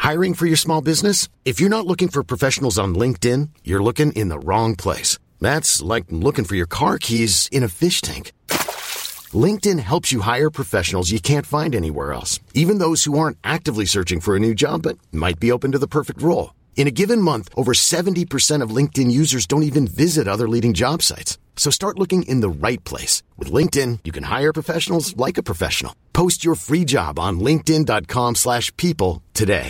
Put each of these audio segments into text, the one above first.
Hiring for your small business? If you're not looking for professionals on LinkedIn, you're looking in the wrong place. That's like looking for your car keys in a fish tank. LinkedIn helps you hire professionals you can't find anywhere else, even those who aren't actively searching for a new job but might be open to the perfect role. In a given month, over 70% of LinkedIn users don't even visit other leading job sites. So start looking in the right place. With LinkedIn, you can hire professionals like a professional. Post your free job on linkedin.com/people today.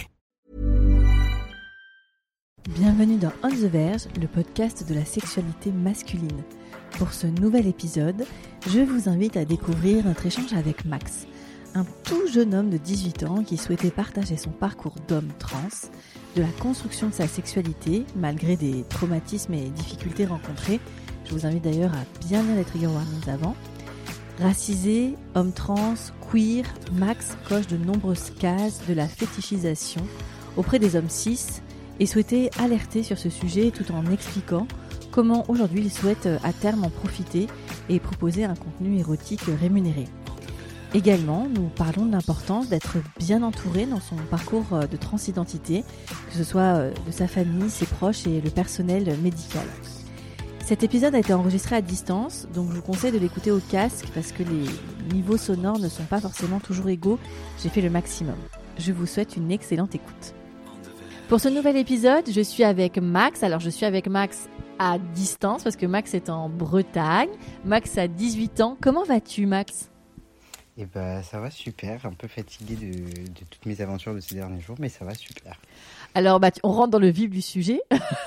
Bienvenue dans On the Verge, le podcast de la sexualité masculine. Pour ce nouvel épisode, je vous invite à découvrir notre échange avec Max, un tout jeune homme de 18 ans qui souhaitait partager son parcours d'homme trans, de la construction de sa sexualité malgré des traumatismes et difficultés rencontrées. Je vous invite d'ailleurs à bien lire les trigger warnings avant. Racisé, homme trans, queer, Max coche de nombreuses cases de la fétichisation auprès des hommes cis et souhaitait alerter sur ce sujet tout en expliquant comment aujourd'hui il souhaite à terme en profiter et proposer un contenu érotique rémunéré. Également, nous parlons de l'importance d'être bien entouré dans son parcours de transidentité, que ce soit de sa famille, ses proches et le personnel médical. Cet épisode a été enregistré à distance, donc je vous conseille de l'écouter au casque parce que les niveaux sonores ne sont pas forcément toujours égaux. J'ai fait le maximum. Je vous souhaite une excellente écoute. Pour ce nouvel épisode, je suis avec Max. Alors, je suis avec Max à distance parce que Max est en Bretagne. Max a 18 ans. Comment vas-tu, Max ? Eh ben, ça va super. Un peu fatigué de toutes mes aventures de ces derniers jours, mais ça va super. Alors, on rentre dans le vif du sujet.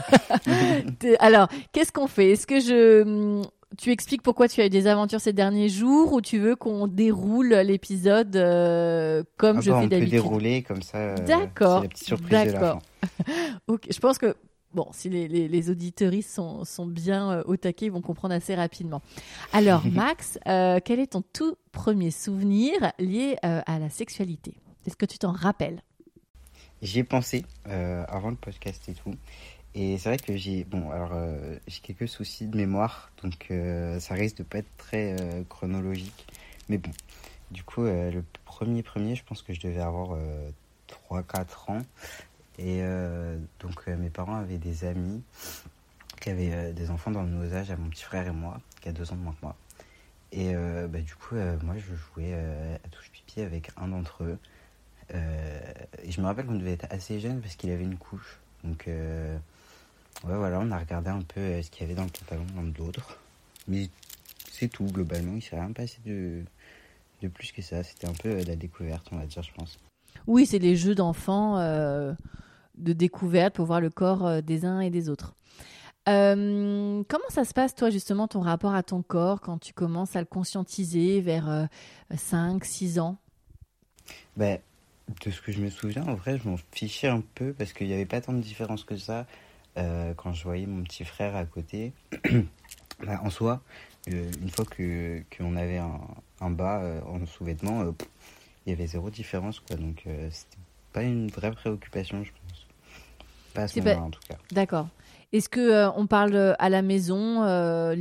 Alors, qu'est-ce qu'on fait ? Est-ce que tu expliques pourquoi tu as eu des aventures ces derniers jours ou tu veux qu'on déroule l'épisode comme je fais d'habitude ? On peut dérouler comme ça. D'accord. C'est la petite surprise de la fin. Ok, je pense que si les auditeuristes sont bien au taquet, ils vont comprendre assez rapidement. Alors, Max, quel est ton tout premier souvenir lié à la sexualité ? Est-ce que tu t'en rappelles ? J'y ai pensé avant le podcast et tout. Et c'est vrai que j'ai quelques soucis de mémoire, donc ça risque de pas être très chronologique. Mais bon, du coup, le premier, je pense que je devais avoir 3-4 ans. Et donc mes parents avaient des amis qui avaient des enfants dans le même âge à mon petit frère et moi, qui a 2 ans de moins que moi. Et du coup, moi je jouais à touche pipi avec un d'entre eux. Et je me rappelle qu'on devait être assez jeune parce qu'il avait une couche. Donc on a regardé un peu ce qu'il y avait dans le pantalon l'un de l'autre. Mais c'est tout, globalement, il ne s'est rien passé de plus que ça. C'était un peu la découverte, on va dire, je pense. Oui, c'est les jeux d'enfants de découverte pour voir le corps des uns et des autres. Comment ça se passe, toi, justement, ton rapport à ton corps quand tu commences à le conscientiser vers 5-6 ans ? De ce que je me souviens, en vrai, je m'en fichais un peu parce qu'il n'y avait pas tant de différence que ça quand je voyais mon petit frère à côté. En soi, une fois qu'on avait un bas en sous-vêtements, il y avait zéro différence, quoi. Donc, c'était pas une vraie préoccupation, je pense. Pas à ce moment-là, en tout cas. D'accord. Est-ce qu'on parle à la maison librement ?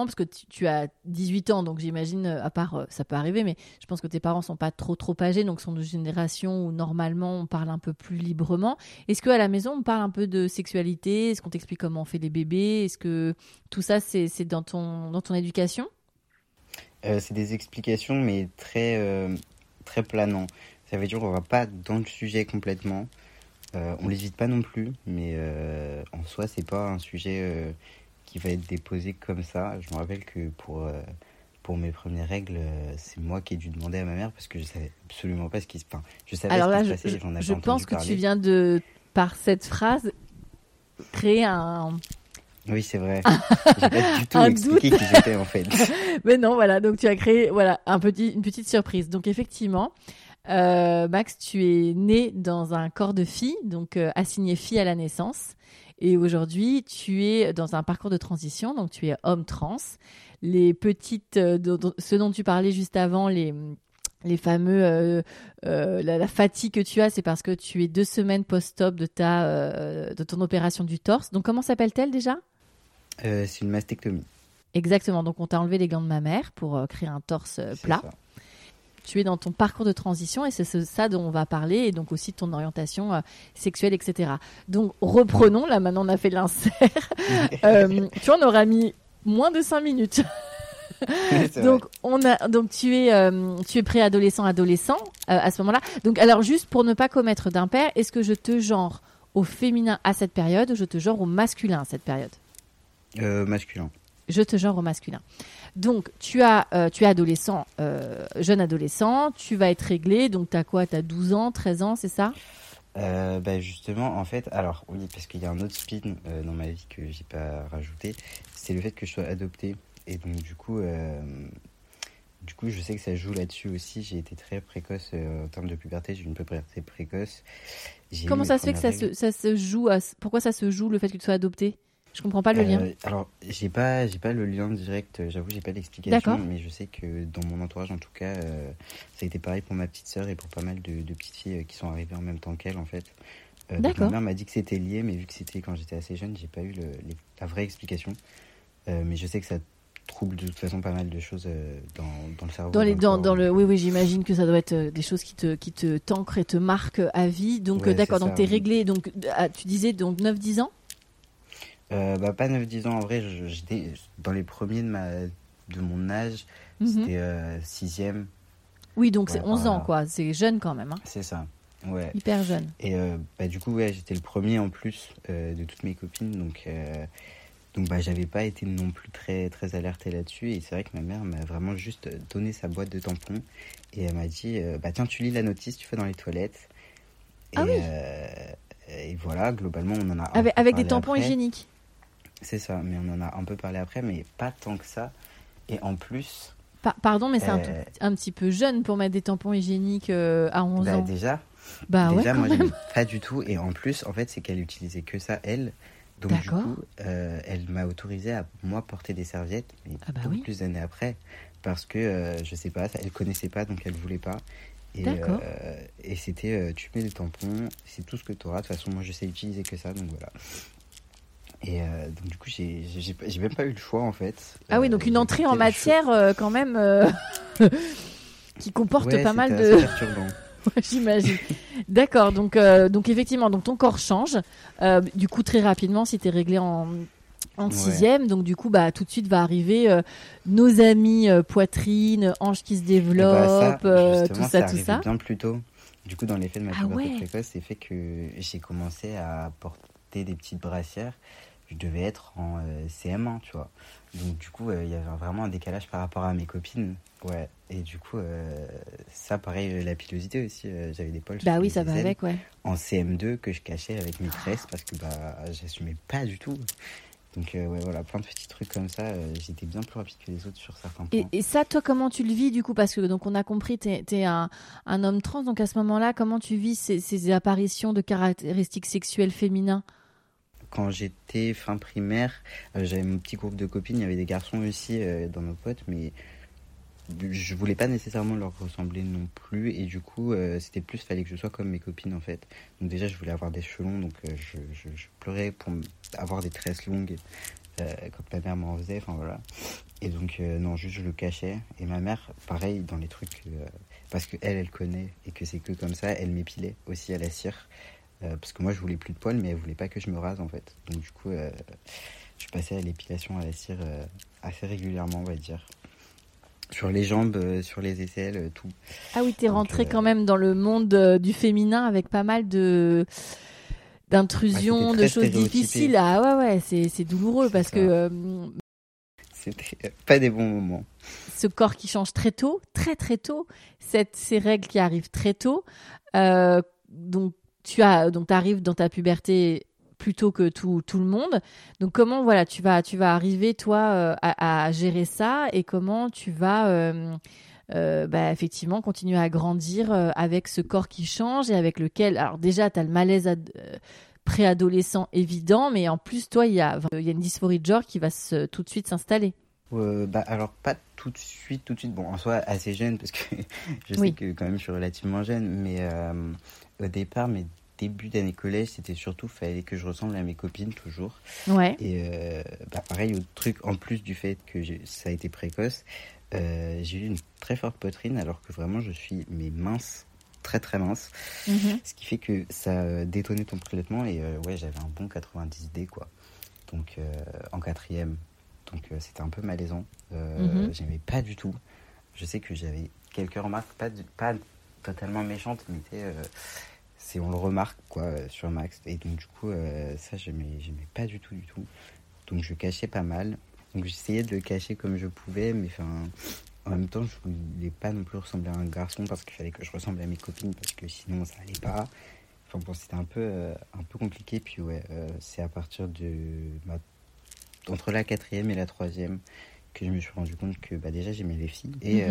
Parce que tu as 18 ans, donc j'imagine, à part, ça peut arriver, mais je pense que tes parents ne sont pas trop âgés, donc sont de génération où normalement on parle un peu plus librement. Est-ce qu'à la maison on parle un peu de sexualité ? Est-ce qu'on t'explique comment on fait les bébés ? Est-ce que tout ça c'est dans ton éducation ? C'est des explications, mais très planant. Ça veut dire qu'on ne va pas dans le sujet complètement. On l'hésite pas non plus, mais en soi, c'est pas un sujet qui va être déposé comme ça. Je me rappelle que pour mes premières règles, c'est moi qui ai dû demander à ma mère parce que je savais absolument pas ce qui se passait. Je savais Alors ce là, qui se passait, j'en avais je entendu pense que parler. tu viens par cette phrase, créer un... Oui, c'est vrai. J'ai pas du tout expliqué doute. qui j'étais, en fait. Mais non, voilà, donc tu as créé une petite surprise. Donc effectivement, Max, tu es né dans un corps de fille, donc assigné fille à la naissance. Et aujourd'hui, tu es dans un parcours de transition, donc tu es homme trans. Les petites, ce dont tu parlais juste avant, les fameux, la fatigue que tu as, c'est parce que tu es 2 semaines post-op de ton opération du torse. Donc comment s'appelle-t-elle déjà ? C'est une mastectomie. Exactement, donc on t'a enlevé les glandes mammaires pour créer un torse plat. C'est ça. tu es dans ton parcours de transition et c'est ça dont on va parler et donc aussi ton orientation sexuelle, etc. Donc reprenons, là maintenant on a fait l'insert. Tu vois, on aura mis moins de 5 minutes. Donc tu es préadolescent, adolescent à ce moment-là. Donc alors juste pour ne pas commettre d'impair, est-ce que je te genre au féminin à cette période ou je te genre au masculin à cette période? Masculin. Je te genre au masculin. Donc tu es adolescent, jeune adolescent, tu vas être réglé. Donc t'as quoi? T'as 12 ans, 13 ans, c'est ça? Justement, en fait, alors oui, parce qu'il y a un autre spin dans ma vie que j'ai pas rajouté, c'est le fait que je sois adopté. Et donc du coup, je sais que ça joue là-dessus aussi. J'ai été très précoce en termes de puberté. J'ai eu une puberté précoce. Comment ça se fait que ça se joue Pourquoi ça se joue le fait que tu sois adopté? Je comprends pas le lien. Alors, j'ai pas le lien direct. J'avoue, j'ai pas l'explication. D'accord. Mais je sais que dans mon entourage, en tout cas, ça a été pareil pour ma petite sœur et pour pas mal de petites filles qui sont arrivées en même temps qu'elle, en fait. D'accord. Ma mère m'a dit que c'était lié, mais vu que c'était quand j'étais assez jeune, j'ai pas eu la vraie explication. Mais je sais que ça trouble de toute façon pas mal de choses dans le cerveau. Oui, j'imagine que ça doit être des choses qui te t'ancrent et te marquent à vie. Donc ouais, d'accord, donc ça, t'es réglé. Donc tu disais donc 9-10 ans. Pas 9-10 ans en vrai, j'étais dans les premiers de mon âge, c'était 6e. Oui, donc c'est 11 ans quoi, c'est jeune quand même. Hein. C'est ça, ouais. Hyper jeune. Et du coup, ouais, j'étais le premier en plus de toutes mes copines, donc j'avais pas été non plus très, très alerté là-dessus. Et c'est vrai que ma mère m'a vraiment juste donné sa boîte de tampons et elle m'a dit tiens, tu lis la notice, tu fais dans les toilettes. Et voilà, globalement, on en a avec des tampons hygiéniques. C'est ça, mais on en a un peu parlé après, mais pas tant que ça. Et en plus... Pardon, mais c'est un petit peu jeune pour mettre des tampons hygiéniques à 11 ans. Déjà, moi, j'aime pas du tout. Et en plus, en fait, c'est qu'elle utilisait que ça, elle. Donc, D'accord. du coup, elle m'a autorisé à, moi, porter des serviettes, mais beaucoup plus d'années après. Parce que, je sais pas, elle connaissait pas, donc elle voulait pas. Et c'était, tu mets des tampons, c'est tout ce que tu auras. De toute façon, moi, je sais utiliser que ça, donc voilà. Et donc du coup, j'ai même pas eu le choix en fait. Ah oui, donc une entrée en matière quand même qui comporte pas mal de... Ouais, c'est perturbant. Ouais, j'imagine. D'accord, donc effectivement, donc ton corps change. Du coup, très rapidement, si tu es réglé en 6e, donc du coup, tout de suite va arriver nos amis poitrine, hanches qui se développent, tout ça. Bien plus tôt. Du coup, dans l'effet de ma puberté précoce, c'est fait que j'ai commencé à porter des petites brassières. Je devais être en CM1, tu vois. Donc du coup, il y avait vraiment un décalage par rapport à mes copines. Ouais. Et du coup, ça, pareil, la pilosité aussi. J'avais des poils. Bah oui, ça va avec, ouais. En CM2 que je cachais avec mes tresses parce que j'assumais pas du tout. Donc voilà, plein de petits trucs comme ça. J'étais bien plus rapide que les autres sur certains points. Et ça, toi, comment tu le vis du coup? Parce que donc on a compris, t'es un homme trans. Donc à ce moment-là, comment tu vis ces apparitions de caractéristiques sexuelles féminines? Quand j'étais fin primaire, j'avais mon petit groupe de copines, il y avait des garçons aussi dans nos potes, mais je voulais pas nécessairement leur ressembler non plus, et du coup c'était plus, fallait que je sois comme mes copines en fait. Donc déjà je voulais avoir des cheveux longs, donc je pleurais pour avoir des tresses longues quand ma mère m'en faisait, enfin voilà. Et donc non, juste je le cachais, et ma mère pareil dans les trucs, parce que elle connaît, et que c'est que comme ça, elle m'épilait aussi à la cire. Parce que moi je voulais plus de poils, mais elle voulait pas que je me rase en fait. Donc du coup je passais à l'épilation à la cire assez régulièrement, on va dire. Sur les jambes, sur les aisselles, tout. Ah oui, t'es rentré quand même dans le monde du féminin avec pas mal d'intrusions, de choses difficiles. Ah ouais, c'est douloureux parce que... C'était pas des bons moments. Ce corps qui change très tôt, très très tôt, ces règles qui arrivent très tôt. Donc t'arrives dans ta puberté plus tôt que tout le monde. Donc comment tu vas arriver toi à gérer ça, et comment tu vas effectivement continuer à grandir avec ce corps qui change et avec lequel, alors déjà tu as le malaise préadolescent évident, mais en plus toi il y a une dysphorie de genre qui va tout de suite s'installer. Alors pas tout de suite. Bon, en soi assez jeune, parce que je sais que quand même je suis relativement jeune, mais au départ, mes débuts d'année collège, c'était surtout, fallait que je ressemble à mes copines toujours. Ouais. Et pareil, autre truc, en plus du fait que ça a été précoce, j'ai eu une très forte poitrine alors que vraiment je suis mince, très très mince. Ce qui fait que ça détonnait ton prélèvement et ouais, j'avais un bon 90D quoi. Donc en quatrième. Donc c'était un peu malaisant. J'aimais pas du tout. Je sais que j'avais quelques remarques, pas totalement méchantes, mais on le remarque quoi sur Max. Et donc du coup ça j'aimais pas du tout. Donc je cachais pas mal. Donc j'essayais de le cacher comme je pouvais, mais en même temps je voulais pas non plus ressembler à un garçon parce qu'il fallait que je ressemble à mes copines parce que sinon ça allait pas. Enfin bon, c'était un peu compliqué. Puis ouais, c'est à partir entre la quatrième et la troisième que je me suis rendu compte que bah, déjà j'aimais les filles et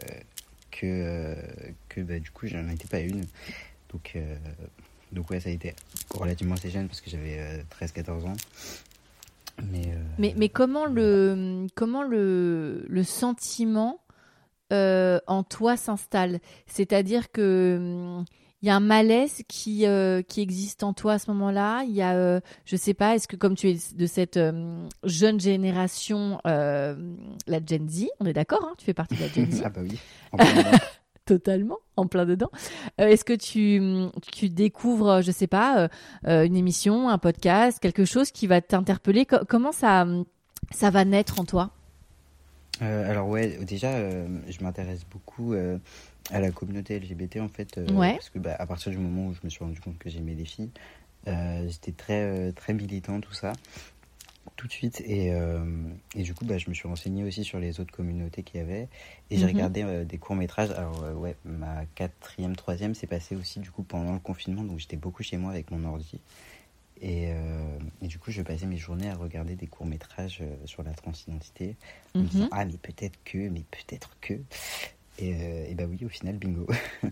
que bah, du coup j'en étais pas une. Donc ouais, ça a été relativement assez jeune parce que j'avais 13-14 ans. Mais comment le sentiment en toi s'installe? C'est-à-dire que il y a un malaise qui existe en toi à ce moment-là. Il y a, je sais pas, est-ce que comme tu es de cette jeune génération, la Gen Z, on est d'accord, hein, tu fais partie de la Gen Z. Ah bah oui, en plein dedans. Totalement, en plein dedans. Est-ce que tu découvres, je sais pas, une émission, un podcast, quelque chose qui va t'interpeller? Comment ça va naître en toi? Alors ouais, déjà, je m'intéresse beaucoup à la communauté LGBT en fait, Ouais. parce que bah, à partir du moment où je me suis rendu compte que j'aimais les filles, j'étais très très militant tout ça, tout de suite et du coup bah, je me suis renseigné aussi sur les autres communautés qu'il y avait et j'ai regardé des courts-métrages. Alors ouais, ma quatrième, troisième s'est passé aussi du coup pendant le confinement, donc j'étais beaucoup chez moi avec mon ordi. Et du coup, je passais mes journées à regarder des courts-métrages sur la transidentité, en me disant, ah, mais peut-être que. Et bah oui, au final, bingo.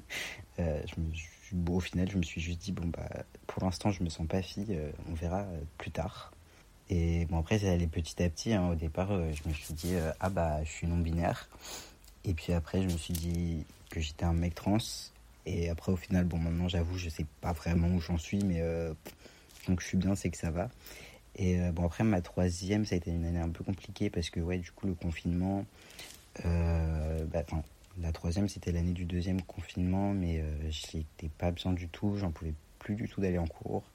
Au final, je me suis juste dit, bon, bah, pour l'instant, je me sens pas fille, on verra plus tard. Et bon, après, c'est allé petit à petit. Hein. Au départ, je me suis dit, ah, bah, je suis non-binaire. Et puis après, je me suis dit que j'étais un mec trans. Et après, au final, bon, maintenant, j'avoue, je sais pas vraiment où j'en suis, mais. Donc je suis bien, c'est que ça va. Et bon, après ma troisième, ça a été une année un peu compliquée parce que ouais, du coup le confinement, la troisième c'était l'année du deuxième confinement, mais j'étais pas bien du tout, j'en pouvais plus du tout d'aller en cours.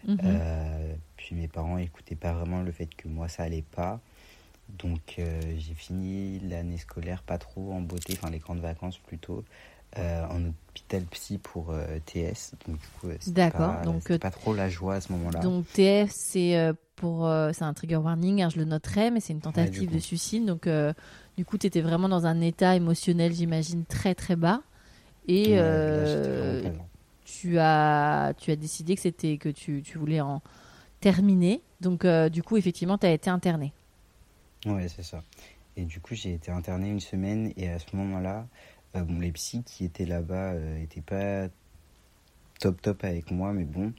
Puis mes parents écoutaient pas vraiment le fait que moi ça allait pas. Donc j'ai fini l'année scolaire pas trop en beauté, enfin les grandes vacances plutôt. En hôpital psy pour TS, donc du coup c'était pas trop la joie à ce moment-là. Donc TS c'est c'est un trigger warning, hein, je le noterai, mais c'est une tentative de suicide. Donc du coup tu étais vraiment dans un état émotionnel, j'imagine, très très bas. Et là, tu as décidé que tu voulais en terminer. Donc du coup effectivement tu as été interné. Ouais, c'est ça. Et du coup j'ai été interné une semaine et à ce moment-là les psys qui étaient là-bas étaient pas top avec moi, mais bon.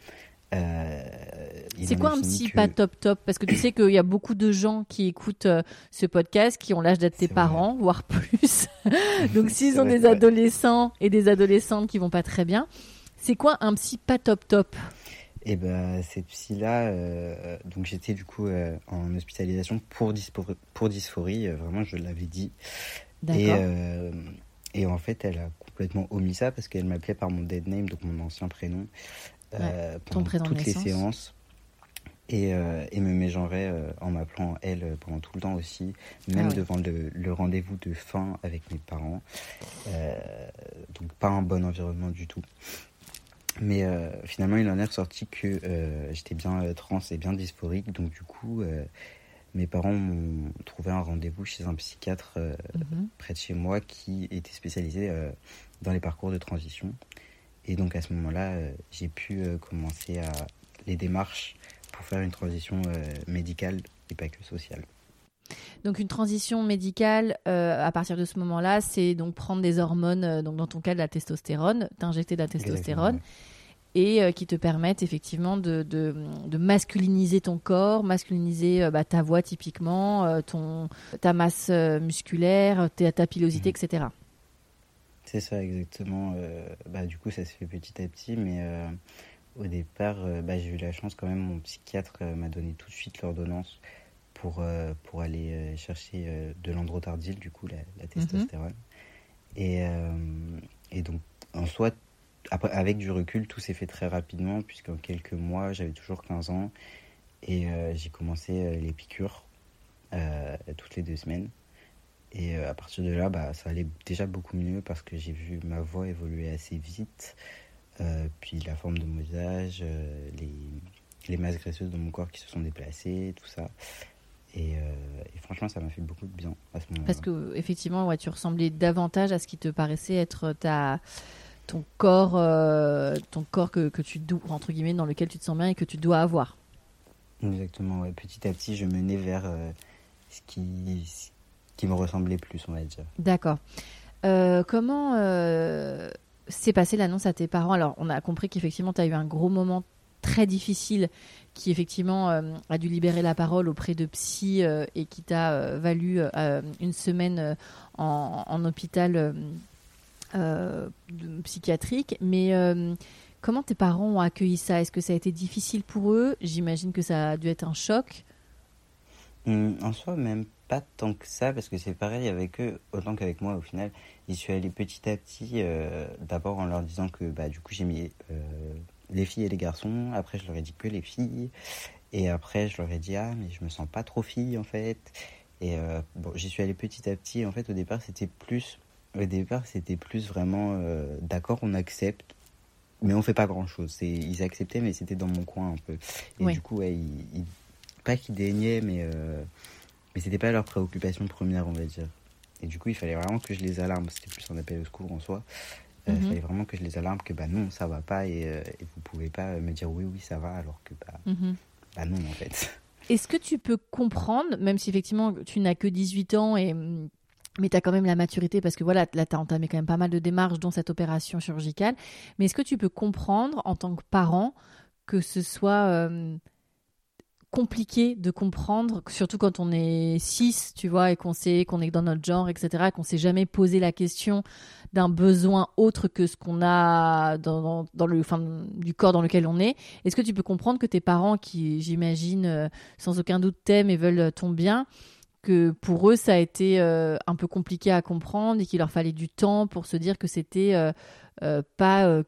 C'est quoi un psy pas top? Parce que tu sais qu'il y a beaucoup de gens qui écoutent ce podcast qui ont l'âge d'être tes parents, voire plus. Donc s'ils ont des adolescents et des adolescentes qui vont pas très bien, c'est quoi un psy pas top? Et ben cette psy-là, donc j'étais du coup en hospitalisation pour dysphorie, vraiment je l'avais dit. D'accord. Et en fait, elle a complètement omis ça parce qu'elle m'appelait par mon dead name, donc mon ancien prénom, pendant toutes les séances. Et me mégenrait en m'appelant elle pendant tout le temps aussi, même devant le rendez-vous de fin avec mes parents. Donc pas un bon environnement du tout. Mais finalement, il en est ressorti que j'étais bien trans et bien dysphorique. Donc du coup, mes parents m'ont trouvé un rendez-vous chez un psychiatre près de chez moi qui était spécialisé dans les parcours de transition. Et donc à ce moment-là, j'ai pu commencer les démarches pour faire une transition médicale et pas que sociale. Donc une transition médicale, à partir de ce moment-là, c'est donc prendre des hormones, donc dans ton cas de la testostérone, t'injecter de la testostérone. Exactement. Et qui te permettent effectivement de masculiniser ton corps, masculiniser ta voix typiquement, ta masse musculaire, ta pilosité, etc. C'est ça, exactement. Du coup, ça se fait petit à petit, mais au départ, j'ai eu la chance quand même, mon psychiatre m'a donné tout de suite l'ordonnance pour aller chercher de l'androtardile, du coup, la testostérone. Et donc, en soi, après, avec du recul, tout s'est fait très rapidement, puisqu'en quelques mois, j'avais toujours 15 ans, et j'ai commencé les piqûres toutes les 2 semaines. Et à partir de là, ça allait déjà beaucoup mieux, parce que j'ai vu ma voix évoluer assez vite, puis la forme de mon visage, les masses graisseuses de mon corps qui se sont déplacées, tout ça. Et franchement, ça m'a fait beaucoup de bien à ce moment-là. Parce que effectivement, ouais, tu ressemblais davantage à ce qui te paraissait être ton corps que tu dois, entre guillemets, dans lequel tu te sens bien et que tu dois avoir. Exactement, ouais. Petit à petit, je menais vers ce qui me ressemblait plus, on va dire. D'accord. Comment s'est passée l'annonce à tes parents? Alors, on a compris qu'effectivement, tu as eu un gros moment très difficile qui, effectivement, a dû libérer la parole auprès de psy et qui t'a valu une semaine en hôpital psychiatrique. Mais comment tes parents ont accueilli ça? Est-ce que ça a été difficile pour eux? J'imagine que ça a dû être un choc. En soi, même pas tant que ça, parce que c'est pareil avec eux, autant qu'avec moi au final. J'y suis allé petit à petit, d'abord en leur disant que du coup j'ai mis les filles et les garçons, après je leur ai dit que les filles, et après je leur ai dit mais je me sens pas trop fille en fait. Et j'y suis allé petit à petit. En fait, au départ c'était plus vraiment d'accord, on accepte, mais on fait pas grand chose. Ils acceptaient, mais c'était dans mon coin un peu. Et Oui. du coup, pas qu'ils daignaient, mais c'était pas leur préoccupation première, on va dire. Et du coup, il fallait vraiment que je les alarme. C'était plus un appel au secours en soi. Il fallait vraiment que je les alarme que non, ça va pas, et vous pouvez pas me dire oui, ça va, alors que non, en fait. Est-ce que tu peux comprendre, même si effectivement tu n'as que 18 ans, mais tu as quand même la maturité, parce que voilà, là tu as entamé quand même pas mal de démarches, dont cette opération chirurgicale, mais est-ce que tu peux comprendre en tant que parent que ce soit compliqué de comprendre, surtout quand on est 6, tu vois, et qu'on sait qu'on est dans notre genre, etc., qu'on s'est jamais posé la question d'un besoin autre que ce qu'on a dans du corps dans lequel on est. Est-ce que tu peux comprendre que tes parents, qui j'imagine sans aucun doute t'aiment et veulent ton bien, que pour eux ça a été un peu compliqué à comprendre et qu'il leur fallait du temps pour se dire que c'était pas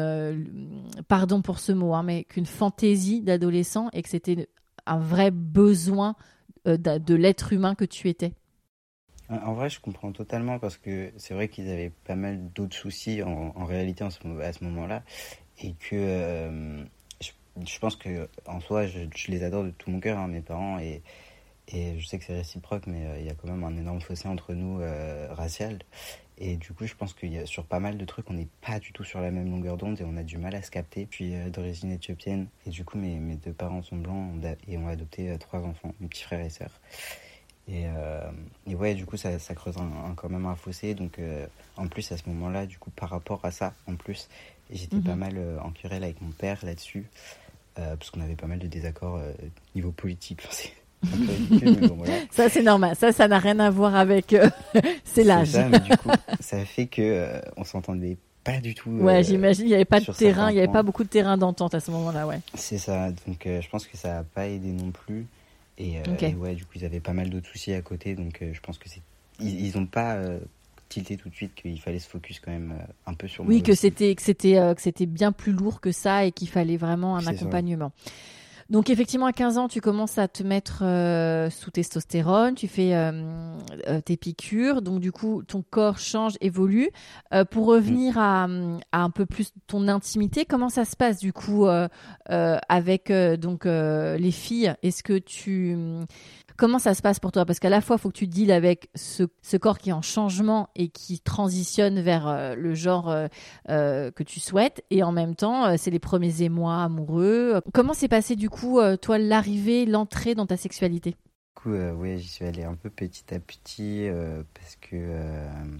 pardon pour ce mot, mais qu'une fantaisie d'adolescent, et que c'était un vrai besoin de l'être humain que tu étais? En vrai, je comprends totalement, parce que c'est vrai qu'ils avaient pas mal d'autres soucis en réalité à ce moment-là, et que je pense que en soi, je les adore de tout mon cœur, mes parents, et je sais que c'est réciproque, mais il y a quand même un énorme fossé entre nous racial. Et du coup, je pense qu'il y a, sur pas mal de trucs, on n'est pas du tout sur la même longueur d'onde, et on a du mal à se capter. Puis d'origine éthiopienne, et du coup, mes 2 parents sont blancs, et ont adopté 3 enfants, mes petits frères et sœurs. Et ouais, du coup, ça creuse quand même un fossé. Donc, en plus, à ce moment-là, du coup, par rapport à ça, en plus, j'étais pas mal en querelle avec mon père là-dessus, parce qu'on avait pas mal de désaccords niveau politique. C'est un peu ridicule, mais bon, voilà. Ça, c'est normal. Ça n'a rien à voir avec c'est l'âge. C'est ça, mais du coup, ça fait que on s'entendait pas du tout. Ouais, j'imagine, il n'y avait pas de terrain, il n'y avait points. pas beaucoup de terrain d'entente à ce moment-là, ouais. C'est ça, donc je pense que ça n'a pas aidé non plus. Et ouais, du coup, ils avaient pas mal d'autres soucis à côté, donc je pense que ils ont pas tilté tout de suite qu'il fallait se focus quand même un peu sur moi. Oui, que c'était bien plus lourd que ça, et qu'il fallait vraiment un accompagnement. Ça. Donc effectivement, à 15 ans, tu commences à te mettre sous testostérone, tu fais tes piqûres, donc du coup, ton corps change, évolue. Pour revenir à un peu plus ton intimité, comment ça se passe du coup avec les filles? Est-ce que comment ça se passe pour toi? Parce qu'à la fois, il faut que tu deals avec ce corps qui est en changement et qui transitionne vers le genre que tu souhaites. Et en même temps, c'est les premiers émois amoureux. Comment s'est passé du coup, toi, l'entrée dans ta sexualité? Du coup, ouais, j'y suis allé un peu petit à petit parce que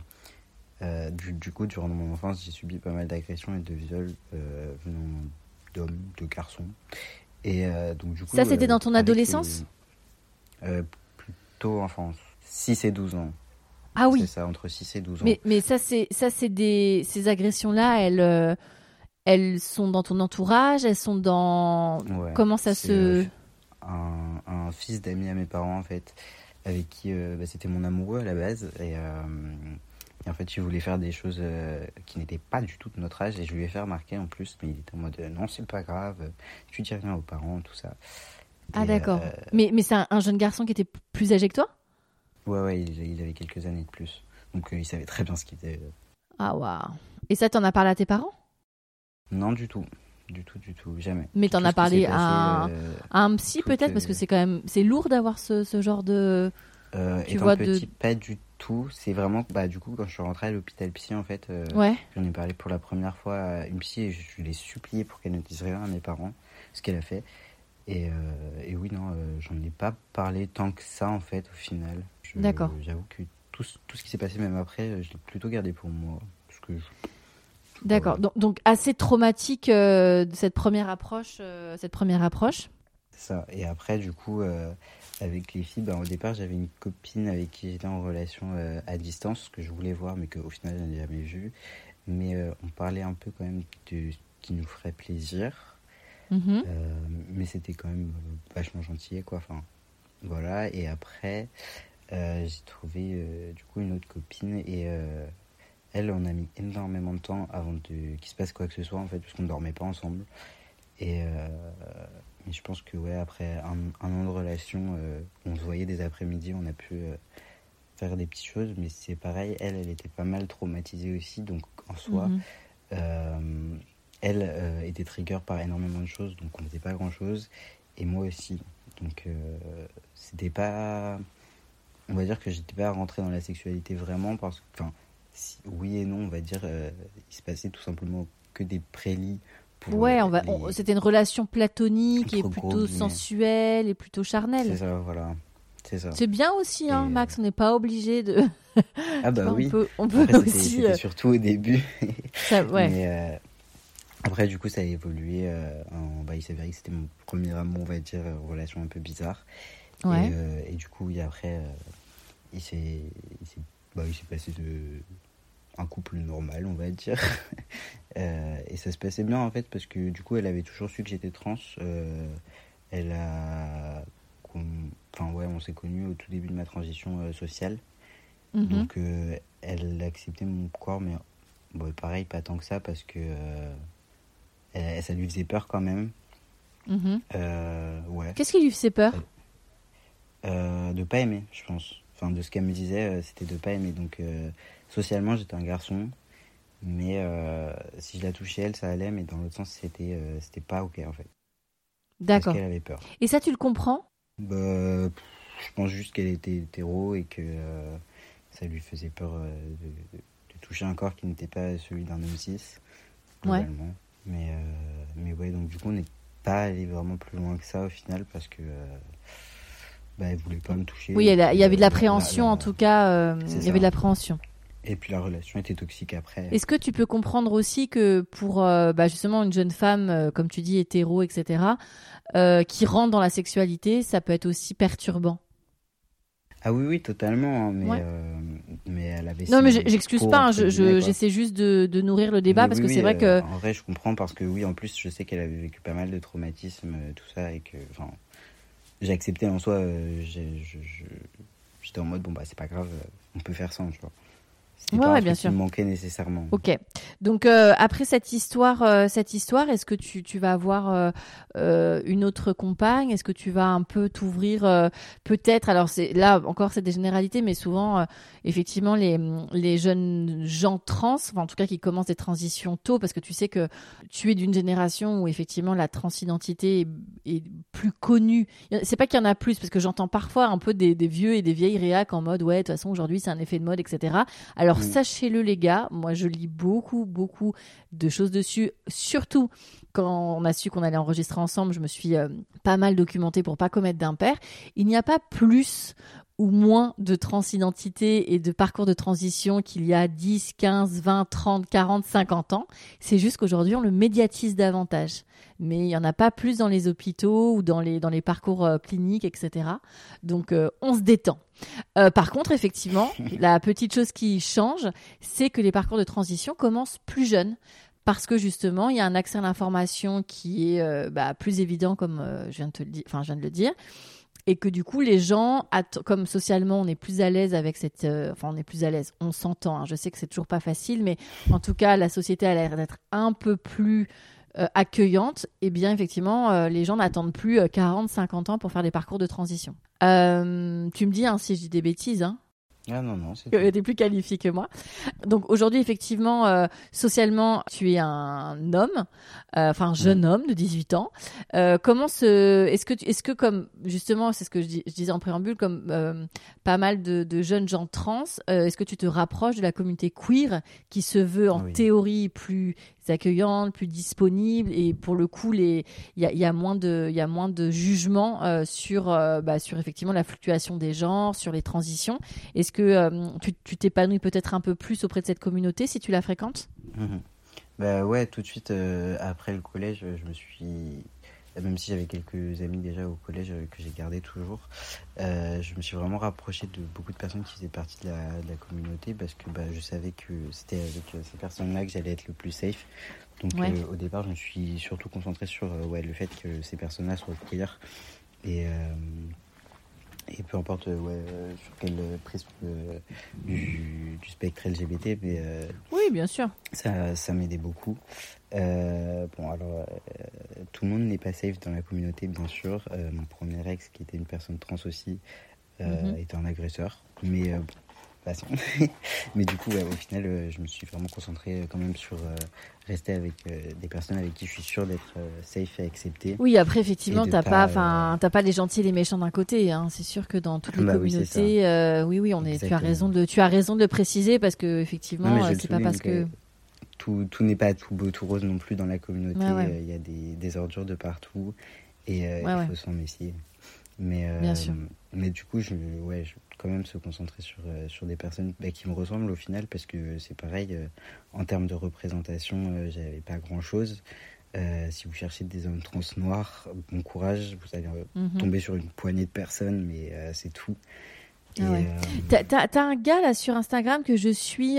du coup, durant mon enfance, j'ai subi pas mal d'agressions et de viols venant d'hommes, de garçons. Et donc, du coup, ça, c'était dans ton adolescence? Plutôt enfance, 6 et 12 ans. Ah oui. C'est ça, entre 6 et 12 ans. Mais ces agressions-là, elles sont dans ton entourage, elles sont dans... Ouais, Comment ça se... un fils d'amis à mes parents, en fait, avec qui c'était mon amoureux à la base. Et en fait, il voulait faire des choses qui n'étaient pas du tout de notre âge. Et je lui ai fait remarquer en plus, mais il était en mode non, c'est pas grave, tu dis rien aux parents, tout ça. Ah, Et, d'accord. Mais c'est un jeune garçon qui était plus âgé que toi? ouais, il avait quelques années de plus. Donc il savait très bien ce qu'il était. Ah, waouh. Et ça, t'en as parlé à tes parents? Non, du tout, jamais. Mais t'en Tout as ce qui parlé s'est passé, à un psy peut-être, parce que c'est lourd d'avoir ce genre de... tu étant vois, petit, pas du tout. C'est vraiment, du coup, quand je suis rentrée à l'hôpital psy, en fait, Ouais, j'en ai parlé pour la première fois à une psy et je l'ai supplié pour qu'elle ne dise rien à mes parents, ce qu'elle a fait. Et oui, non, j'en ai pas parlé tant que ça, en fait, au final. D'accord. J'avoue que tout ce qui s'est passé, même après, je l'ai plutôt gardé pour moi. Parce que d'accord. voilà. Donc assez traumatique cette première approche. C'est ça. Et après, du coup, avec les filles, au départ, j'avais une copine avec qui j'étais en relation à distance, que je voulais voir, mais qu'au final, je n'ai jamais vue. Mais on parlait un peu quand même de ce qui nous ferait plaisir. Mhm. Mais c'était quand même vachement gentil, quoi. Enfin, voilà. Et après, j'ai trouvé du coup une autre copine et elle, on a mis énormément de temps avant qu'il se passe quoi que ce soit, en fait, parce qu'on ne dormait pas ensemble. Et je pense que ouais, après un an de relation, on se voyait des après-midi, on a pu faire des petites choses, mais c'est pareil, elle était pas mal traumatisée aussi, donc en soi, elle était trigger par énormément de choses, donc on faisait pas grand-chose, et moi aussi. Donc c'était pas... On va dire que j'étais pas rentré dans la sexualité vraiment, parce que, enfin, oui et non, on va dire, il se passait tout simplement que des prélits. Ouais, c'était une relation platonique et Entre gros plutôt guillemets. sensuelle et plutôt charnelle. C'est ça, voilà. C'est ça. C'est bien aussi, hein, Et, Max, on n'est pas obligé de... Ah bah Tu vois, oui. on peut Après, aussi... c'était surtout au début. ouais. Mais après, du coup, ça a évolué. Il s'avérait que c'était mon premier amour, on va dire, relation un peu bizarre. Ouais. Et du coup, après, il s'est passé un couple normal, on va dire. Et ça se passait bien, en fait, parce que du coup, elle avait toujours su que j'étais trans. On s'est connus au tout début de ma transition sociale. Mhm. Donc, elle acceptait mon corps, mais pareil, pas tant que ça, parce que ça lui faisait peur quand même. Mhm. Ouais. Qu'est-ce qui lui faisait peur? De pas aimer, je pense. Enfin, de ce qu'elle me disait, c'était de pas aimer. Donc, socialement, j'étais un garçon. Mais si je la touchais, elle, ça allait. Mais dans l'autre sens, c'était pas OK, en fait. D'accord. Parce qu'elle avait peur. Et ça, tu le comprends? Je pense juste qu'elle était hétéro et que ça lui faisait peur de toucher un corps qui n'était pas celui d'un homme cis, globalement. Ouais. Mais ouais, donc du coup, on n'est pas allé vraiment plus loin que ça au final parce que elle voulait pas me toucher. Oui, il y avait de l'appréhension en tout cas. Il y avait de l'appréhension. Et puis la relation était toxique après. Est-ce que tu peux comprendre aussi que pour justement une jeune femme, comme tu dis, hétéro, etc., qui rentre dans la sexualité, ça peut être aussi perturbant? Ah oui, totalement. Mais, Ouais. mais elle avait... Non, mais j'excuse pas, j'essaie juste de nourrir le débat, Mais parce oui, que c'est vrai que... En vrai, je comprends parce que oui, en plus, je sais qu'elle avait vécu pas mal de traumatismes, tout ça, et que... Enfin, j'ai accepté en soi, j'étais en mode, c'est pas grave, on peut faire sans, tu vois. C'était pas un bien truc sûr. qui me manquait nécessairement. Ok. Donc après cette histoire, est-ce que tu vas avoir une autre compagne? Est-ce que tu vas un peu t'ouvrir peut-être? Alors là encore c'est des généralités, mais souvent effectivement les jeunes gens trans, enfin, en tout cas qui commencent des transitions tôt, parce que tu sais que tu es d'une génération où effectivement la transidentité est plus connue. C'est pas qu'il y en a plus, parce que j'entends parfois un peu des vieux et des vieilles réacs en mode ouais de toute façon aujourd'hui c'est un effet de mode, etc. Alors sachez-le les gars, moi je lis beaucoup de choses dessus, surtout quand on a su qu'on allait enregistrer ensemble, je me suis pas mal documentée pour pas commettre d'impair. Il n'y a pas plus ou moins de transidentité et de parcours de transition qu'il y a 10, 15, 20, 30, 40, 50 ans. C'est juste qu'aujourd'hui on le médiatise davantage. Mais il n'y en a pas plus dans les hôpitaux ou dans les parcours cliniques, etc. Donc on se détend. Par contre, effectivement, la petite chose qui change, c'est que les parcours de transition commencent plus jeunes. parce que justement, il y a un accès à l'information qui est plus évident, comme je viens de le dire. Et que du coup, les gens, comme socialement, on est plus à l'aise avec cette... on est plus à l'aise, on s'entend. Hein. Je sais que c'est toujours pas facile, mais en tout cas, la société a l'air d'être un peu plus accueillante. Et bien, effectivement, les gens n'attendent plus 40, 50 ans pour faire des parcours de transition. Tu me dis si je dis des bêtises, hein. Ah non, c'est Tu es plus qualifié que moi. Donc aujourd'hui, effectivement, socialement, tu es un homme, un jeune homme de 18 ans. Est-ce que comme justement, c'est ce que je disais en préambule, comme pas mal de jeunes gens trans, est-ce que tu te rapproches de la communauté queer qui se veut en théorie plus accueillante, plus disponible, et pour le coup, il y a moins de jugement sur effectivement la fluctuation des genres, sur les transitions. Est-ce que tu t'épanouis peut-être un peu plus auprès de cette communauté si tu la fréquentes? Bah ouais, tout de suite après le collège, je me suis, même si j'avais quelques amis déjà au collège que j'ai gardé toujours, je me suis vraiment rapproché de beaucoup de personnes qui faisaient partie de la communauté, parce que je savais que c'était avec ces personnes-là que j'allais être le plus safe. Donc au départ, je me suis surtout concentré sur le fait que ces personnes-là soient queer, et peu importe sur quel prisme du spectre LGBT, mais oui, bien sûr, ça m'aidait beaucoup. Tout le monde n'est pas safe dans la communauté, bien sûr. Mon premier ex, qui était une personne trans aussi, était un agresseur, mais passons. Mais du coup, au final, je me suis vraiment concentré quand même sur rester avec des personnes avec qui je suis sûr d'être safe et accepté. Oui, après effectivement, t'as pas les gentils et les méchants d'un côté. Hein. C'est sûr que dans toutes les communautés, tu as raison de le préciser, parce que effectivement, c'est pas parce que tout n'est pas tout beau tout rose non plus dans la communauté. Il y a des ordures de partout, et il faut s'en méfier. Mais du coup, je quand même se concentrer sur des personnes qui me ressemblent au final, parce que c'est pareil, en termes de représentation, j'avais pas grand chose. Si vous cherchez des hommes trans noirs, bon courage, vous allez tomber sur une poignée de personnes, mais c'est tout. T'as un gars là sur Instagram que je suis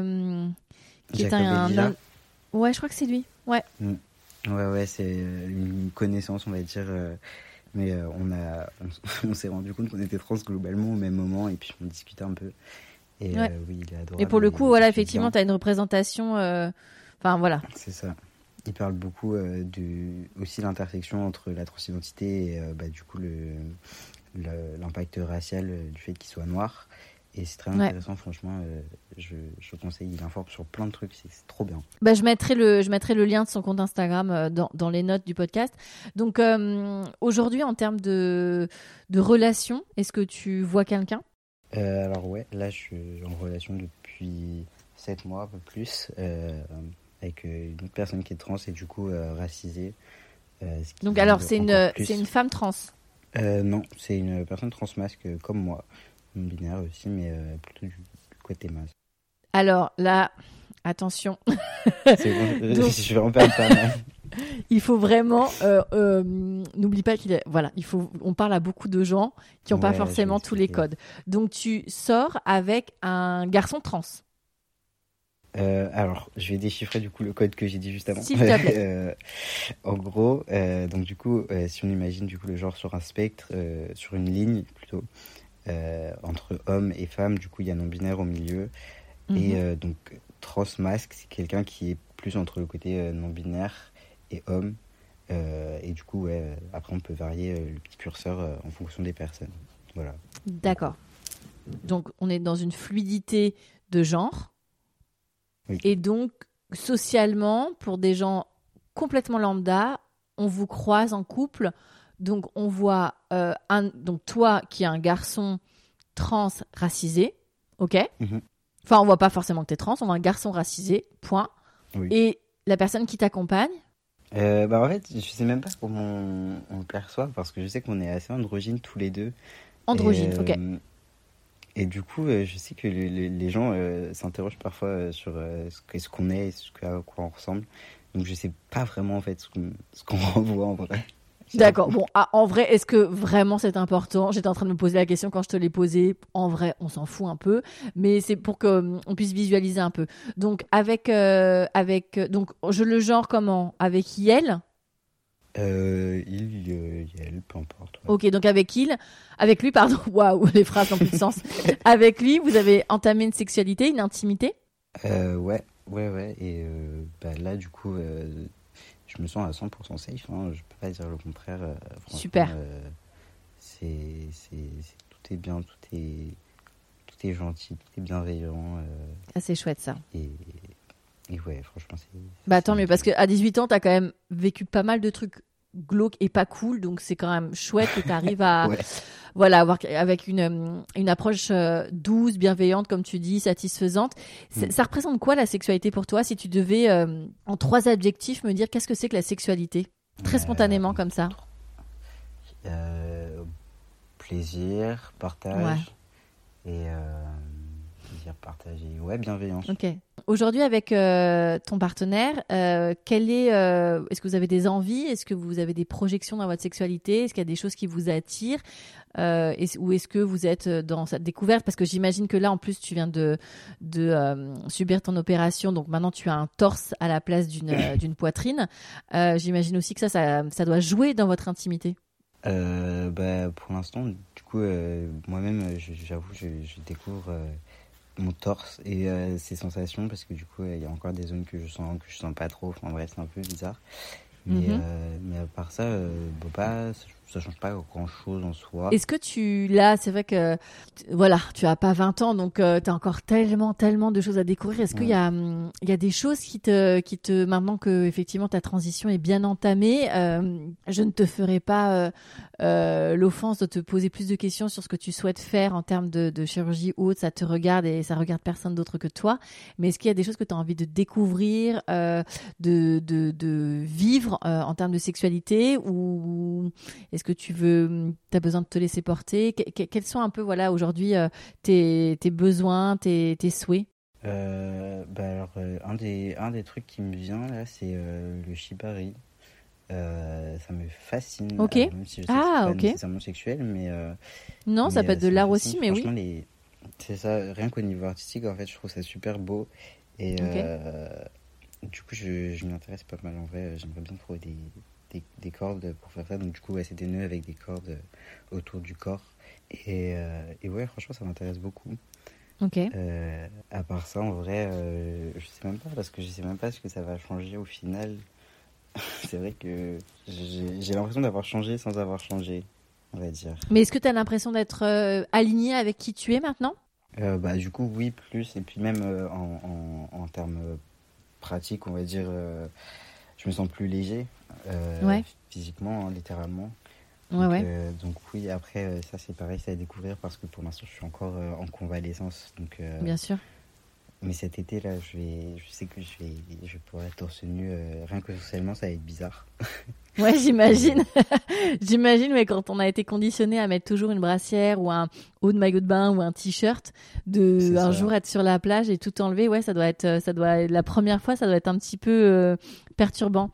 qui est ouais, je crois que c'est lui. Ouais, c'est une connaissance, on va dire. Mais on s'est rendu compte qu'on était trans globalement au même moment, et puis on discutait un peu. Et il est adorable. Et pour le coup, effectivement, tu as une représentation. C'est ça. Il parle beaucoup aussi l'intersection entre la transidentité et du coup l'impact racial du fait qu'il soit noir. Et c'est très intéressant, franchement. Je conseille, il informe sur plein de trucs, c'est trop bien. Je mettrai le lien de son compte Instagram dans les notes du podcast. Donc aujourd'hui, en termes de relation, est-ce que tu vois quelqu'un? Alors là je suis en relation depuis 7 mois, un peu plus, avec une autre personne qui est trans et du coup racisée. Donc alors c'est une femme trans? Non, c'est une personne transmasque comme moi. Binaire aussi, mais plutôt du côté masque. Alors là, attention. C'est bon, je vais en perdre pas mal. Il faut vraiment, n'oublie pas on parle à beaucoup de gens qui n'ont pas forcément tous les codes. Donc tu sors avec un garçon trans. Alors, je vais déchiffrer du coup le code que j'ai dit juste avant. S'il te plaît. En gros, donc du coup, si on imagine du coup le genre sur un spectre, sur une ligne plutôt. Entre hommes et femmes, du coup il y a non-binaire au milieu, et donc transmasque, c'est quelqu'un qui est plus entre le côté non-binaire et homme, et du coup après on peut varier le petit curseur en fonction des personnes. Voilà. D'accord. Donc on est dans une fluidité de genre, et donc socialement, pour des gens complètement lambda, on vous croise en couple. Donc, on voit donc toi qui es un garçon trans racisé, ok? Enfin, on voit pas forcément que tu es trans, on voit un garçon racisé, point. Oui. Et la personne qui t'accompagne? En fait, je sais même pas comment on le perçoit, parce que je sais qu'on est assez androgynes tous les deux. Androgyne, ok. Et du coup, je sais que les gens s'interrogent parfois sur ce qu'on est, à quoi on ressemble. Donc, je sais pas vraiment en fait ce qu'on renvoie en vrai. D'accord. Bon, en vrai, est-ce que vraiment c'est important? J'étais en train de me poser la question quand je te l'ai posée. En vrai, on s'en fout un peu, mais c'est pour que on puisse visualiser un peu. Donc donc je le genre comment? Avec Yel? Elle, peu importe. Ouais. Ok, donc avec lui, pardon. Waouh, les phrases n'ont plus de sens. Avec lui, vous avez entamé une sexualité, une intimité? Ouais. Et là, du coup, je me sens à 100% safe. Hein. Je peux pas dire le contraire. Franchement, Super. Tout est bien, tout est gentil, tout est bienveillant. Ah, c'est chouette ça. Et ouais, franchement, Bah tant mieux, parce qu'à 18 ans, t'as quand même vécu pas mal de trucs glauques et pas cool, donc c'est quand même chouette que t'arrives à ouais. voilà, avoir avec une approche douce, bienveillante, comme tu dis, satisfaisante. Ça représente quoi la sexualité pour toi, si tu devais, en 3 adjectifs, me dire qu'est-ce que c'est que la sexualité? Très spontanément, comme ça. Plaisir, partage et plaisir, partagé. Ouais, bienveillance. Ok. Aujourd'hui, avec ton partenaire, est-ce que vous avez des envies? Est-ce que vous avez des projections dans votre sexualité? Est-ce qu'il y a des choses qui vous attirent? Ou est-ce que vous êtes dans cette découverte? Parce que j'imagine que là, en plus, tu viens de subir ton opération, donc maintenant tu as un torse à la place d'une poitrine. J'imagine aussi que ça doit jouer dans votre intimité. Pour l'instant, du coup, moi-même, j'avoue, je découvre mon torse et ses sensations parce que du coup, il y a encore des zones que je sens pas trop. Enfin bref, c'est un peu bizarre. Mais à part ça, ça change pas grand-chose en soi. Est-ce que c'est vrai que, voilà, tu as pas 20 ans, donc tu as encore tellement de choses à découvrir. Est-ce qu'il y a des choses qui te, maintenant que effectivement ta transition est bien entamée, je ne te ferai pas l'offense de te poser plus de questions sur ce que tu souhaites faire en termes de chirurgie ou autre, ça te regarde et ça regarde personne d'autre que toi. Mais est-ce qu'il y a des choses que tu as envie de découvrir, de vivre en termes de sexualité, ou est-ce que tu as besoin de te laisser porter? Quels sont un peu, voilà, aujourd'hui tes besoins, tes souhaits? Un des trucs qui me vient là, c'est le shibari. Ça me fascine, Ok. même si je sais que c'est pas Ok. nécessairement sexuel, Non, ça peut être de l'art aussi, mais oui. C'est ça, rien qu'au niveau artistique, en fait, je trouve ça super beau. Et du coup, je m'y intéresse pas mal en vrai. J'aimerais bien trouver des cordes pour faire ça. Donc, du coup, c'est des nœuds avec des cordes autour du corps. Et ouais, franchement, ça m'intéresse beaucoup. Ok. À part ça, en vrai, je sais même pas, parce que je sais même pas ce que ça va changer au final. C'est vrai que j'ai l'impression d'avoir changé sans avoir changé, on va dire. Mais est-ce que tu as l'impression d'être aligné avec qui tu es maintenant? Du coup, oui, plus. Et puis même en termes pratiques, on va dire, je me sens plus léger, physiquement, hein, littéralement. Donc oui, après, ça c'est pareil, c'est à découvrir parce que pour l'instant, je suis encore en convalescence. Donc, bien sûr. Mais cet été, là, je sais que je pourrais être torse nu. Rien que socialement, ça va être bizarre. Ouais, j'imagine. J'imagine, mais quand on a été conditionné à mettre toujours une brassière ou un haut de maillot de bain ou un t-shirt, un jour être sur la plage et tout enlever, ouais, la première fois, ça doit être un petit peu perturbant.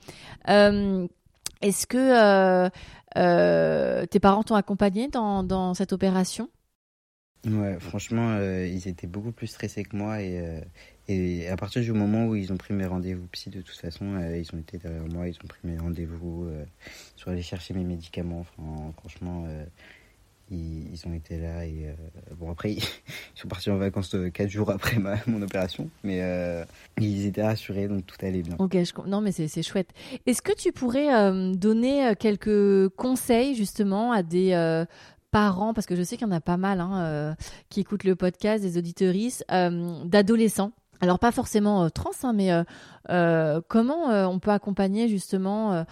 Est-ce que tes parents t'ont accompagné dans cette opération? Ouais, franchement, ils étaient beaucoup plus stressés que moi et à partir du moment où ils ont pris mes rendez-vous psy, de toute façon, ils ont été derrière moi, ils ont pris mes rendez-vous, ils sont allés chercher mes médicaments. Enfin, franchement, ils ont été là et bon après ils sont partis en vacances 4 jours après mon opération, mais ils étaient rassurés, donc tout allait bien. Ok, non mais c'est chouette. Est-ce que tu pourrais donner quelques conseils justement à des parents, parce que je sais qu'il y en a pas mal qui écoutent le podcast, des auditeuristes, d'adolescents. Alors pas forcément trans, mais comment on peut accompagner justement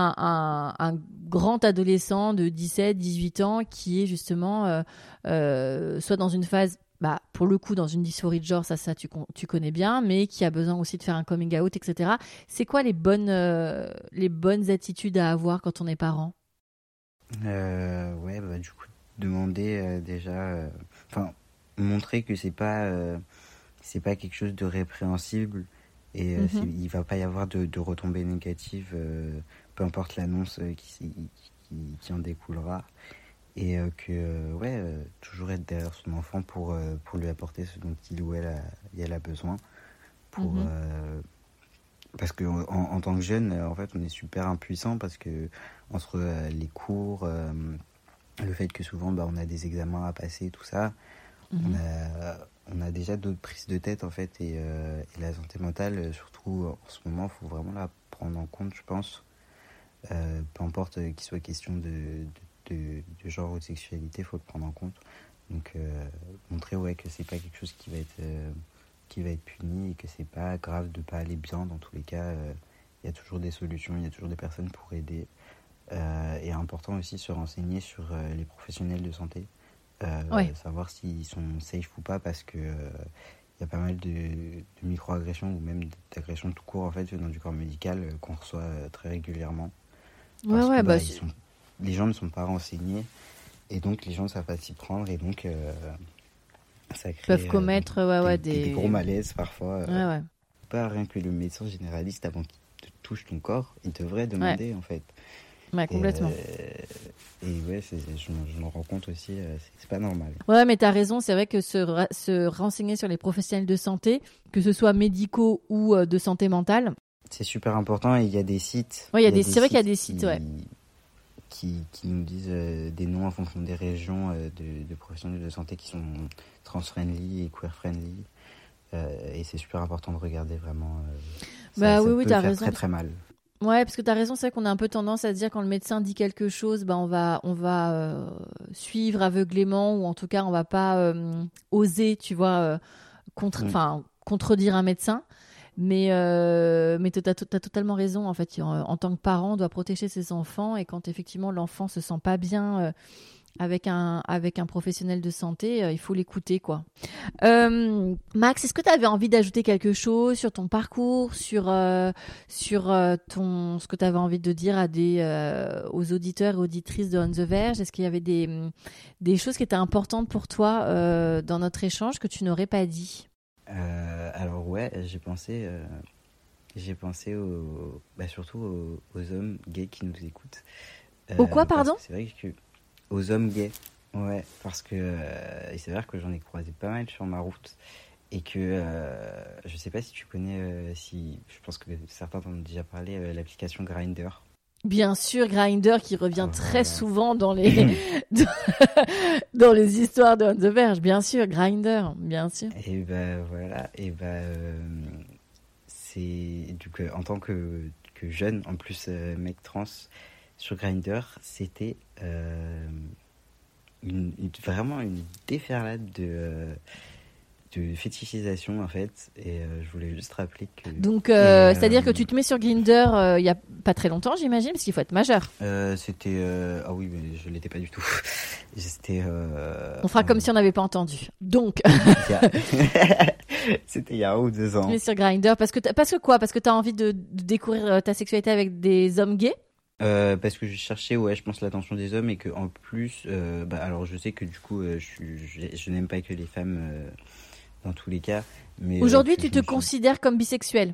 un grand adolescent de 17, 18 ans qui est justement soit dans une phase, pour le coup, dans une dysphorie de genre, ça tu connais bien, mais qui a besoin aussi de faire un coming out, etc. C'est quoi les bonnes attitudes à avoir quand on est parent? Du coup, demander déjà, montrer que c'est pas quelque chose de répréhensible et il va pas y avoir de retombées négatives peu importe l'annonce qui en découlera. Et toujours être derrière son enfant pour lui apporter ce dont il ou elle a besoin. Parce qu'en tant que jeune, en fait, on est super impuissant parce que entre les cours, le fait que souvent on a des examens à passer, tout ça, on a déjà d'autres prises de tête en fait. Et la santé mentale, surtout en ce moment, il faut vraiment la prendre en compte, je pense. Peu importe qu'il soit question de genre ou de sexualité, il faut le prendre en compte. Donc montrer que c'est pas quelque chose qui va être puni et que c'est pas grave de pas aller bien. Dans tous les cas, il y a toujours des solutions, il y a toujours des personnes pour aider. Et important aussi se renseigner sur les professionnels de santé, savoir s'ils sont safe ou pas, parce que il y a pas mal de micro-agressions ou même d'agressions tout court en fait venant du corps médical qu'on reçoit très régulièrement. Les gens ne sont pas renseignés et donc les gens ne savent pas s'y prendre et donc ça crée peuvent commettre des gros malaises parfois. Pas rien que le médecin généraliste, avant qu'il te touche ton corps, il devrait demander en fait. Ouais, complètement. Je me rends compte aussi, c'est pas normal. Ouais, mais t'as raison, c'est vrai que se renseigner sur les professionnels de santé, que ce soit médicaux ou de santé mentale, c'est super important. Et il y a des sites. Ouais, c'est vrai qu'il y a des sites, qui nous disent des noms en fonction des régions de professionnels de santé qui sont trans-friendly et queer-friendly. Et c'est super important de regarder vraiment. Ça peut t'as faire raison. très très mal. Ouais, parce que t'as raison, c'est vrai qu'on a un peu tendance à se dire quand le médecin dit quelque chose, on va suivre aveuglément, ou en tout cas on va pas oser, tu vois, contredire un médecin. Mais t'as totalement raison, en fait. En tant que parent, on doit protéger ses enfants, et quand effectivement l'enfant se sent pas bien avec un professionnel de santé, il faut l'écouter, quoi. Max, est-ce que tu avais envie d'ajouter quelque chose sur ton parcours, sur ce que tu avais envie de dire aux auditeurs et auditrices de On the Verge? Est-ce qu'il y avait des choses qui étaient importantes pour toi dans notre échange que tu n'aurais pas dit? Alors j'ai pensé surtout aux hommes gays qui nous écoutent. Au quoi, pardon? C'est vrai que aux hommes gays, ouais, parce que il s'avère que j'en ai croisé pas mal sur ma route et que je sais pas si tu connais, je pense que certains t'en ont déjà parlé, l'application Grindr. Bien sûr, Grindr qui revient très souvent dans les dans les histoires de On the Verge. Bien sûr, Grindr, bien sûr. Et c'est du coup, en tant que jeune, en plus mec trans, sur Grindr, c'était vraiment une déferlade de fétichisation en fait, et je voulais juste rappeler que donc c'est-à-dire que tu te mets sur Grindr il y a pas très longtemps, j'imagine, parce qu'il faut être majeur. C'était oui, mais je l'étais pas du tout. On fera comme si on n'avait pas entendu. Donc c'était il y a 1 ou 2 ans. Tu mets sur Grindr parce que tu as envie de découvrir ta sexualité avec des hommes gays? Parce que je cherchais, je pense, l'attention des hommes, et que en plus, alors je sais que du coup, je n'aime pas que les femmes dans tous les cas. Mais aujourd'hui, tu te considères comme bisexuel?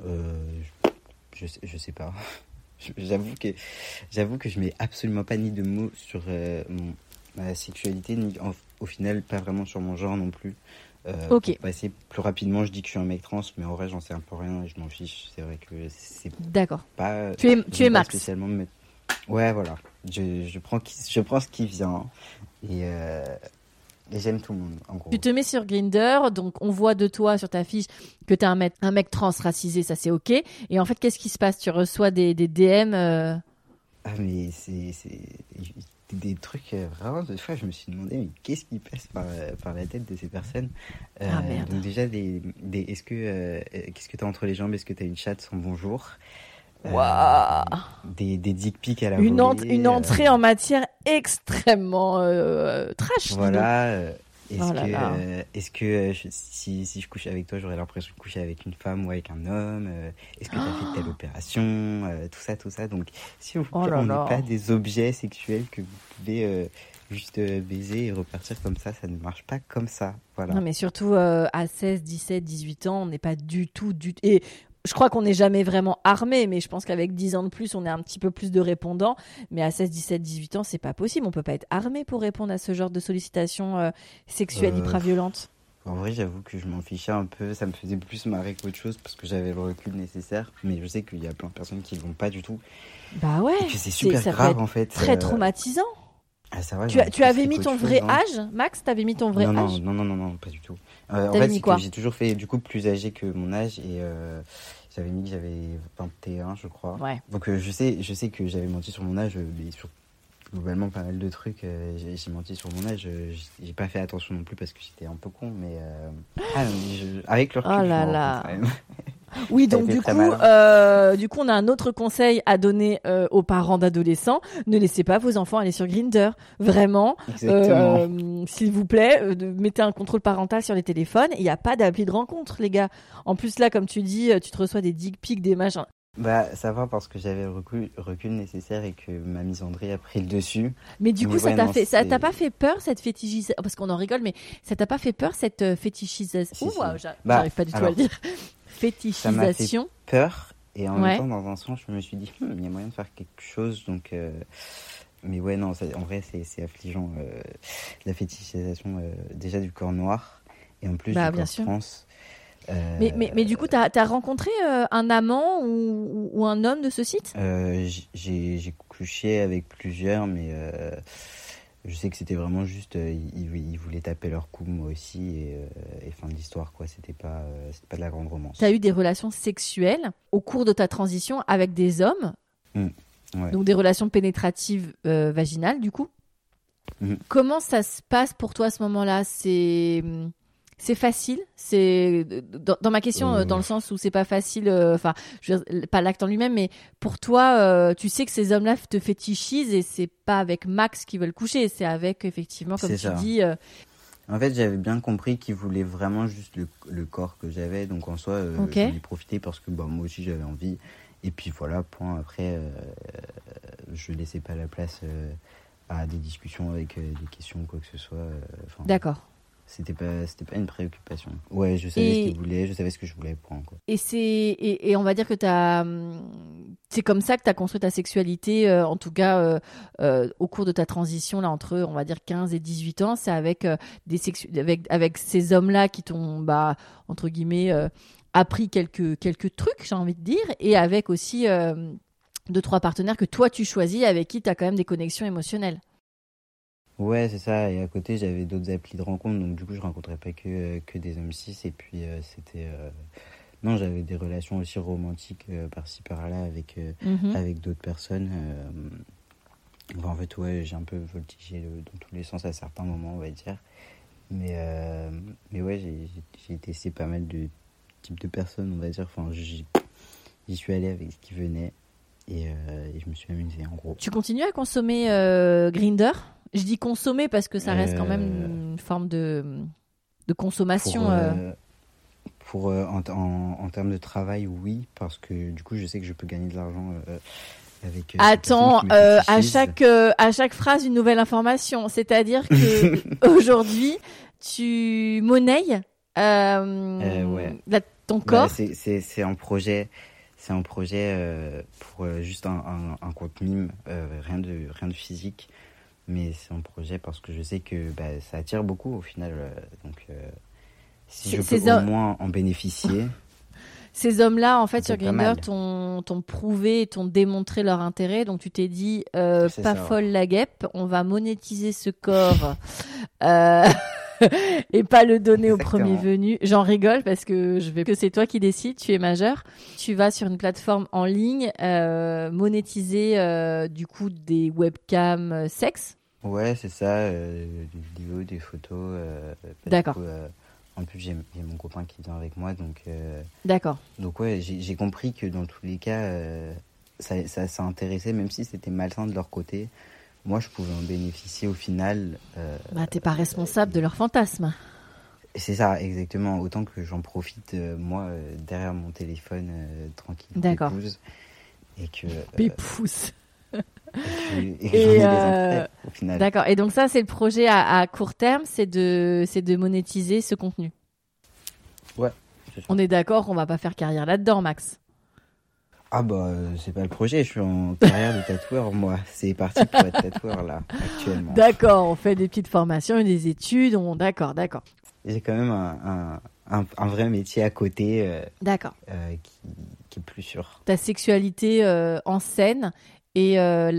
Je sais pas. J'avoue que je mets absolument pas ni de mots sur ma sexualité, ni au final pas vraiment sur mon genre non plus. Pour passer plus rapidement, je dis que je suis un mec trans, mais en vrai j'en sais un peu rien et je m'en fiche. C'est vrai que c'est d'accord. Pas. Tu es Max. Spécialement ouais, voilà. Je prends ce qui vient et j'aime tout le monde, en gros. Tu te mets sur Grindr, donc on voit de toi sur ta fiche que t'es un mec trans racisé, ça c'est ok. Et en fait, qu'est-ce qui se passe? Tu reçois des DM Ah, mais c'est des trucs vraiment, des fois je me suis demandé mais qu'est-ce qui passe par la tête de ces personnes. Merde. Donc déjà qu'est-ce que t'as entre les jambes, est-ce que t'as une chatte sans bonjour? Waouh. Des dick pics à la volée, une entrée en matière extrêmement trash. Voilà. Est-ce que si je couche avec toi, j'aurais l'impression de coucher avec une femme ou avec un homme? Est-ce que tu as fait telle opération? Tout ça. Donc, s'il vous plaît, on n'est pas des objets sexuels que vous pouvez juste baiser et repartir comme ça. Ça ne marche pas comme ça. Voilà. Non, mais surtout à 16, 17, 18 ans, on n'est pas du tout... Et je crois qu'on n'est jamais vraiment armé, mais je pense qu'avec 10 ans de plus, on est un petit peu plus de répondants. Mais à 16, 17, 18 ans, c'est pas possible. On peut pas être armé pour répondre à ce genre de sollicitations sexuelles hyper violentes. En vrai, j'avoue que je m'en fichais un peu. Ça me faisait plus marrer qu'autre chose parce que j'avais le recul nécessaire. Mais je sais qu'il y a plein de personnes qui vont pas du tout. Bah ouais. Et que c'est super grave, en fait. Très traumatisant. Ah, ça va, tu avais mis ton vrai âge, Max? T'avais mis ton vrai âge? Non, pas du tout. En fait, c'est que j'ai toujours fait du coup plus âgé que mon âge et j'avais mis que j'avais 21, je crois. Ouais. Donc je sais que j'avais menti sur mon âge, mais sur globalement pas mal de trucs. J'ai menti sur mon âge. J'ai pas fait attention non plus parce que j'étais un peu con, mais avec le recul, oh je là m'en là. rends compte quand même. Oui, donc du coup, on a un autre conseil à donner aux parents d'adolescents. Ne laissez pas vos enfants aller sur Grindr. Vraiment, s'il vous plaît, mettez un contrôle parental sur les téléphones. Il n'y a pas d'appli de rencontre, les gars. En plus, là, comme tu dis, tu te reçois des dick pics, des machins. Bah, ça va parce que j'avais le recul nécessaire et que ma misandrie a pris le dessus. Mais du coup, ça t'a pas fait peur, cette fétichisation? Parce qu'on en rigole, mais ça t'a pas fait peur, cette fétichisation? J'arrive pas du tout à le dire. Fétichisation. Ça m'a fait peur et en même temps, dans un sens, je me suis dit, il y a moyen de faire quelque chose. Donc, mais ouais, non, en vrai, c'est affligeant. La fétichisation déjà du corps noir et en plus du corps trans. Mais du coup, t'as rencontré un amant ou un homme de ce site? J'ai couché avec plusieurs, mais je sais que c'était vraiment juste, ils voulaient taper leur coup, moi aussi, et fin de l'histoire, quoi. C'était pas de la grande romance. T'as eu des relations sexuelles au cours de ta transition avec des hommes, ouais. Donc des relations pénétratives vaginales, du coup. Comment ça se passe pour toi à ce moment-là? C'est facile, c'est dans ma question dans le sens où c'est pas facile, enfin je veux dire, pas l'acte en lui-même, mais pour toi tu sais que ces hommes-là te fétichisent et c'est pas avec Max qu'ils veulent coucher, c'est avec effectivement comme tu dis. En fait, j'avais bien compris qu'ils voulaient vraiment juste le corps que j'avais, donc en soi j'en ai profité parce que moi aussi j'avais envie et puis voilà, point. Après je laissais pas la place à des discussions avec des questions ou quoi que ce soit. D'accord. C'était pas une préoccupation. Ouais, je savais ce qu'ils voulaient, je savais ce que je voulais prendre, quoi. Et on va dire que c'est comme ça que tu as construit ta sexualité, en tout cas au cours de ta transition là entre on va dire 15 et 18 ans, c'est avec avec ces hommes-là qui t'ont entre guillemets appris quelques trucs, j'ai envie de dire, et avec aussi 2-3 partenaires que toi tu choisis avec qui tu as quand même des connexions émotionnelles. Ouais, c'est ça. Et à côté, j'avais d'autres applis de rencontre. Donc, du coup, je rencontrais pas que des hommes cis. Et puis, c'était... Non, j'avais des relations aussi romantiques par-ci, par-là avec d'autres personnes. En fait, ouais, j'ai un peu voltigé dans tous les sens à certains moments, on va dire. Mais ouais, j'ai testé pas mal de types de personnes, on va dire. Enfin, j'y suis allé avec ce qui venait. Et je me suis amusé, en gros. Tu continues à consommer Grindr ? Je dis consommer parce que ça reste quand même une forme de consommation. En termes de travail, oui, parce que du coup, je sais que je peux gagner de l'argent avec. Attends, à chaque phrase, une nouvelle information. C'est-à-dire que aujourd'hui, tu monnaies ton corps. C'est un projet. C'est un projet pour juste un compte mime, rien de physique. Mais c'est un projet parce que je sais que ça attire beaucoup au final. Donc, si je peux au moins en bénéficier. Ces hommes-là, en fait, sur Grindr, t'ont prouvé, t'ont démontré leur intérêt. Donc, tu t'es dit, pas folle la guêpe, on va monétiser ce corps et pas le donner au premier venu. J'en rigole parce que c'est toi qui décides, tu es majeur. Tu vas sur une plateforme en ligne monétiser du coup des webcams sexe. Ouais, c'est ça, des vidéos, des photos. D'accord. Du coup, en plus, j'ai mon copain qui vient avec moi, donc. D'accord. Donc ouais, j'ai compris que dans tous les cas, ça intéressait, même si c'était malsain de leur côté. Moi, je pouvais en bénéficier au final. T'es pas responsable de leur fantasme. C'est ça, exactement. Autant que j'en profite, moi, derrière mon téléphone, tranquille. D'accord. Pépouze. Et que. Pépouze. Et au final. D'accord. Et donc ça, c'est le projet à court terme, c'est de monétiser ce contenu. Ouais, c'est sûr. On est d'accord qu'on va pas faire carrière là-dedans, Max. Ah bah, c'est pas le projet, je suis en carrière de tatoueur, moi. C'est parti pour être tatoueur, là, actuellement. D'accord, on fait des petites formations et des études, d'accord. J'ai quand même un vrai métier à côté D'accord. qui est plus sûr. Ta sexualité en scène et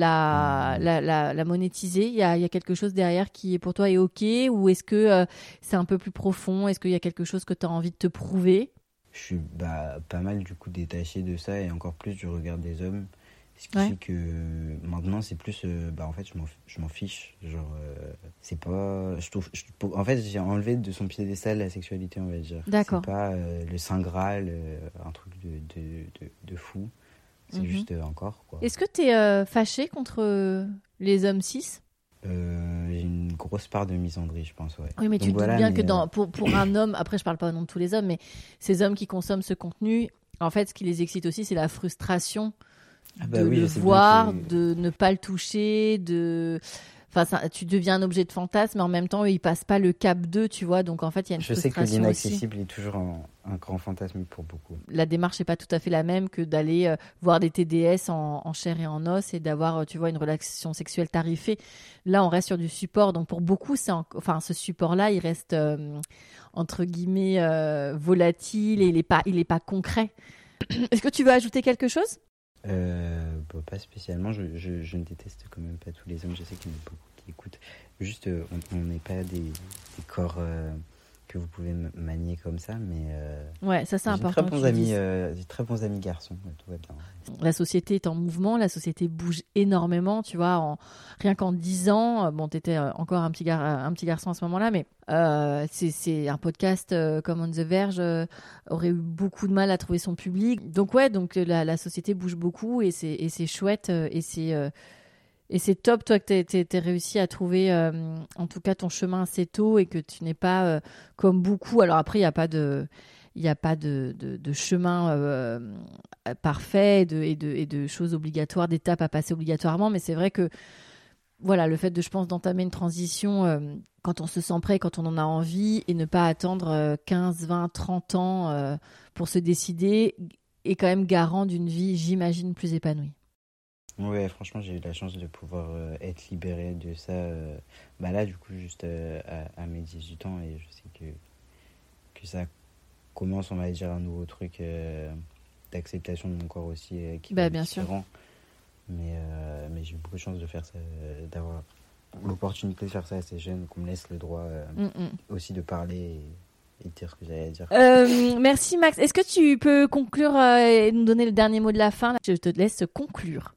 la monétiser, il y a quelque chose derrière qui pour toi est ok, ou est-ce que c'est un peu plus profond? Est-ce qu'il y a quelque chose que tu as envie de te prouver? Je suis pas mal du coup détaché de ça et encore plus du regard des hommes. Ce qui fait que maintenant c'est plus en fait je m'en fiche, genre c'est pas en fait j'ai enlevé de son piédestal la sexualité, on va dire. D'accord. C'est pas le saint graal, un truc de fou. C'est juste encore quoi. Est-ce que tu es fâché contre les hommes cis? J'ai une grosse part de misandrie, je pense, ouais. Oui, mais donc tu te doutes bien que pour un homme, après je parle pas au nom de tous les hommes, mais ces hommes qui consomment ce contenu, en fait ce qui les excite aussi c'est la frustration de le voir, de ne pas le toucher, enfin, tu deviens un objet de fantasme, mais en même temps, eux, ils passent pas le cap d'eux, tu vois. Donc, en fait, il y a une frustration aussi. Je sais que l'inaccessible est toujours un grand fantasme pour beaucoup. La démarche n'est pas tout à fait la même que d'aller voir des TDS en chair et en os et d'avoir, tu vois, une relation sexuelle tarifée. Là, on reste sur du support. Donc, pour beaucoup, ce support-là, il reste, entre guillemets, volatile et il est pas concret. Est-ce que tu veux ajouter quelque chose ? Pas spécialement, je ne déteste quand même pas tous les hommes, je sais qu'il y en a beaucoup qui écoutent. Juste, on n'est pas des corps que vous pouvez manier comme ça, mais ouais, ça c'est important. J'ai très bons amis garçons, tout va bien. La société est en mouvement, la société bouge énormément, tu vois, rien qu'en 10 ans, bon, t'étais encore un petit garçon à ce moment-là, mais c'est un podcast comme On the Verge aurait eu beaucoup de mal à trouver son public. Donc ouais, la société bouge beaucoup et c'est chouette et c'est top, toi, que t'aies réussi à trouver, en tout cas, ton chemin assez tôt et que tu n'es pas comme beaucoup. Alors après, il n'y a pas de chemin parfait et de choses obligatoires, d'étapes à passer obligatoirement. Mais c'est vrai que, voilà, le fait je pense, d'entamer une transition quand on se sent prêt, quand on en a envie et ne pas attendre 15, 20, 30 ans pour se décider est quand même garant d'une vie, j'imagine, plus épanouie. Ouais, franchement, j'ai eu la chance de pouvoir être libéré de ça. Là, du coup, juste à mes 18 ans, et je sais que ça commence, on va dire, un nouveau truc d'acceptation de mon corps aussi, qui est bien différent. Sûr. Mais j'ai eu beaucoup de chance de faire ça, d'avoir l'opportunité de faire ça assez jeune, qu'on me laisse le droit aussi de parler et de dire ce que j'allais dire. Merci Max. Est-ce que tu peux conclure et nous donner le dernier mot de la fin ? Je te laisse conclure.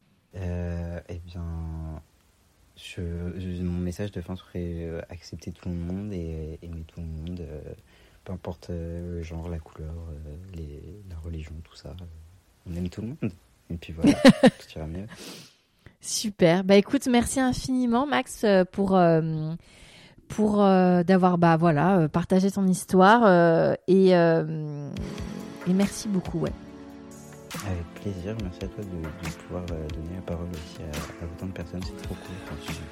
Mon message de fin serait accepter tout le monde et aimer tout le monde, peu importe le genre, la couleur, la religion, tout ça. On aime tout le monde. Et puis voilà, tout ira mieux. Super. Écoute, merci infiniment Max pour d'avoir partagé ton histoire et merci beaucoup. Ouais. Avec plaisir, merci à toi de pouvoir donner la parole aussi à autant de personnes, c'est trop cool ton sujet.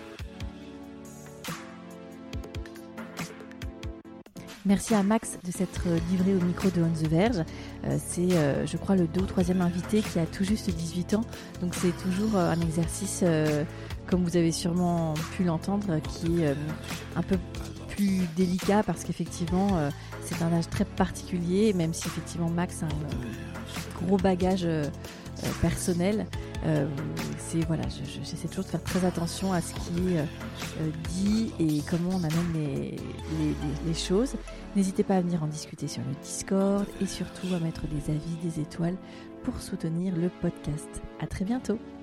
Merci à Max de s'être livré au micro de On the Verge. C'est, je crois, le 2 ou 3e invité qui a tout juste 18 ans. Donc c'est toujours un exercice, comme vous avez sûrement pu l'entendre, qui est un peu plus délicat parce qu'effectivement, c'est un âge très particulier, même si effectivement Max a un gros bagage personnel. J'essaie toujours de faire très attention à ce qui est dit et comment on amène les choses. N'hésitez pas à venir en discuter sur le Discord et surtout à mettre des avis, des étoiles pour soutenir le podcast. À très bientôt.